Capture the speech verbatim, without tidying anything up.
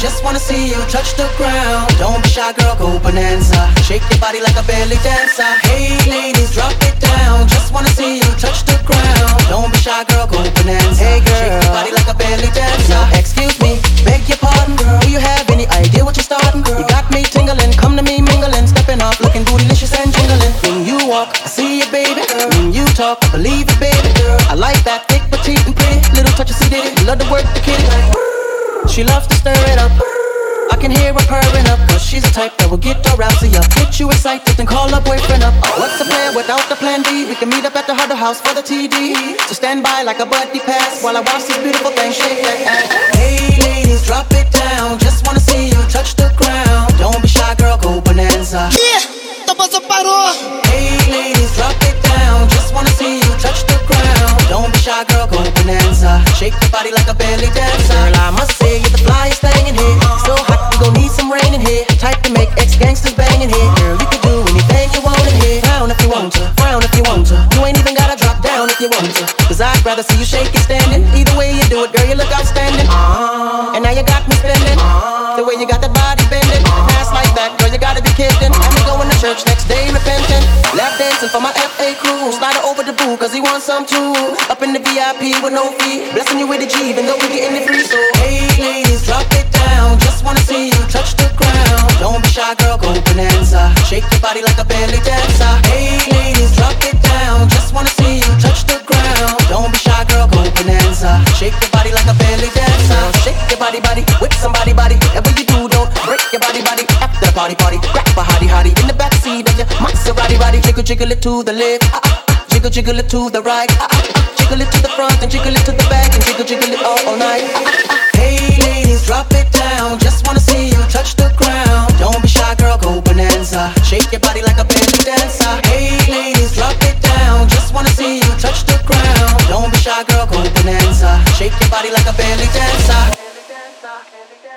just wanna see you touch the ground. Don't be shy, girl, go bonanza. Shake your body like a belly dancer. Hey ladies, drop it down. Just wanna see you touch the ground. Don't be shy, girl, go bonanza. Hey girl, shake your body like a belly dancer. Now, excuse me, beg your pardon, girl. Do you have any idea what you're starting, girl? You got me tingling, come to me mingling, stepping off, looking bootylicious and jingling. When you walk, I see you, baby, girl. When you talk, I believe it, baby, girl. I like that thick, petite, and pretty. Little touch of C D, love to work the kitty. She loves to stir it up. I can hear her purring up, cause she's the type that will get her rousey up. Get you excited, then call her boyfriend up. What's the plan without the plan B? We can meet up at the Huddle House for the T D. So stand by like a buddy pass while I watch this beautiful thing shake that ass. Hey ladies, drop it down. Just wanna see you touch the ground. Don't be shy, girl, go bonanza. Yeah, Toposo parou. Hey ladies, drop it down. Just wanna see you touch the ground. Don't be shy, girl, go bonanza. Shake your body like a belly dancer. Girl, I must say you're the flyest thing in here. So hot, we gon' need some rain in here. Type to make ex-gangsters bang in here. Girl, you can do anything you want in here. Frown if you want to, frown if you want to. You ain't even gotta drop down if you want to. Cause I'd rather see you shake it standing. Either way you do it, girl, you look outstanding. uh, And now you got me spending. uh, The way you got that body bending. Ass like that, girl, you gotta be kidding. And we going to church next day repenting. Lap dancing for my F A crew. Slide her over the boo, cause he wants some too. Up in the V I P with no fee. Blessing you with a G, even though we getting it free. So hey ladies, drop it down. Just wanna see you touch the ground. Don't be shy, girl, go bonanza. Shake your body like a belly dancer. Hey ladies, drop it down. Just wanna see you touch the ground. Don't be shy, girl, go bonanza. Shake your body like a belly dancer. Girl, shake your body, body, with somebody, body. Whatever you do, don't break your body, body. After the party, party, grab a hottie, hottie in the backseat of your Maserati, body. Jiggle, jiggle it to the left, ah, ah. Jiggle, jiggle it to the right, ah, ah, ah. Jiggle it to the front and jiggle it to the back and jiggle, jiggle it all, all night. ah, ah, ah. Hey ladies, drop it down. Just wanna see you touch the ground. Don't be shy, girl, go bonanza. Shake your body like a belly dancer. Hey ladies, drop it down. Just wanna see you touch the ground. Don't be shy, girl, go bonanza. Shake your body like a belly dancer.